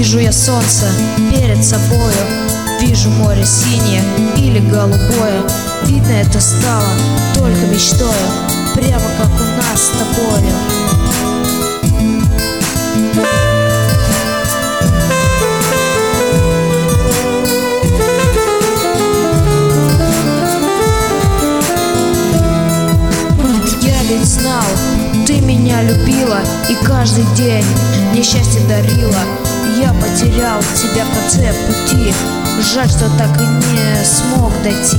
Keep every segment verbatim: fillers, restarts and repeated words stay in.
Вижу я солнце перед собою, вижу море синее или голубое. Видно, это стало только мечтою, прямо как у нас с тобою. Я ведь знал, ты меня любила и каждый день мне счастье дарила. Я потерял тебя в конце пути, жаль, что так и не смог дойти.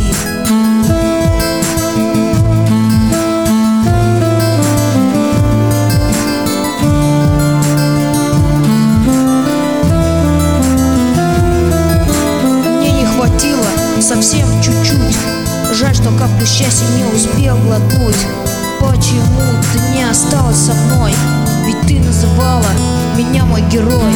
Мне не хватило совсем чуть-чуть, жаль, что каплю счастья не успел глотнуть. Почему ты не осталась со мной? Ведь ты называла меня мой герой.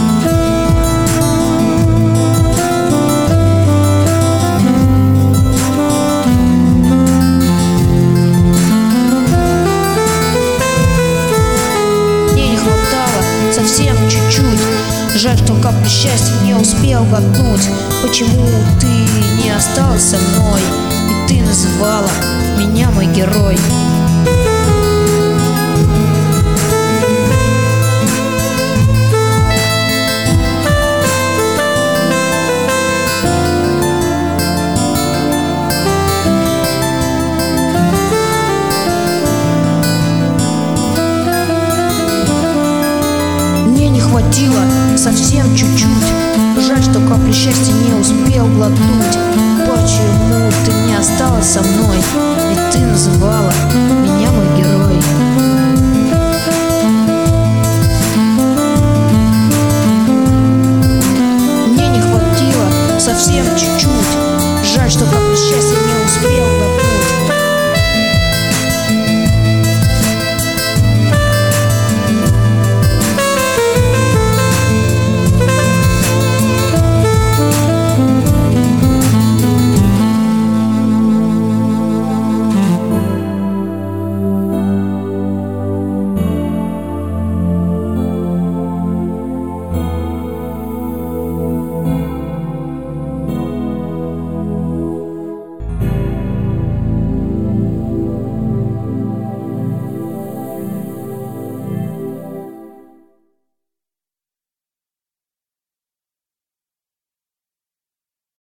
Мне не хватало совсем чуть-чуть, жаль, что каплю счастья не успел глотнуть. Почему ты не осталась со мной? Ведь ты называла меня мой герой. Хватило совсем чуть-чуть, жаль, что каплю счастья не успел глотнуть. Почему ты не осталась со мной? Ведь ты называла меня мой герой. Мне не хватило совсем чуть-чуть,